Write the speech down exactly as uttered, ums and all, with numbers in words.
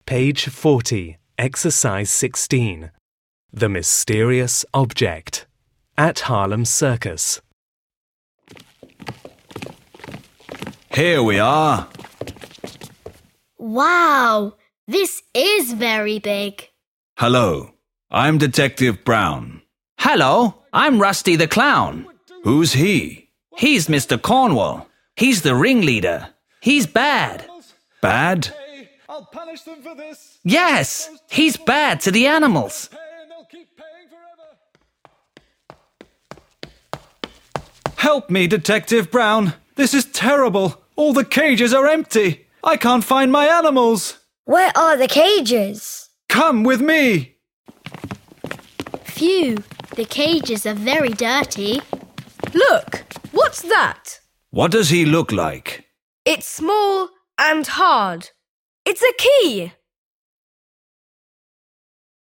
Page forty, Exercise sixteen. The Mysterious Object. At Harlem Circus. Here we are. Wow, this is very big. Hello, I'm Detective Brown. Hello, I'm Rusty the Clown. Who's he? He's Mister Cornwall. He's the ringleader. He's bad. Bad? I'll punish them for this. Yes, he's bad to the animals. And they'll keep paying forever. Help me, Detective Brown. This is terrible. All the cages are empty. I can't find my animals. Where are the cages? Come with me. Phew, the cages are very dirty. Look, what's that? What does he look like? It's small and hard. It's a key.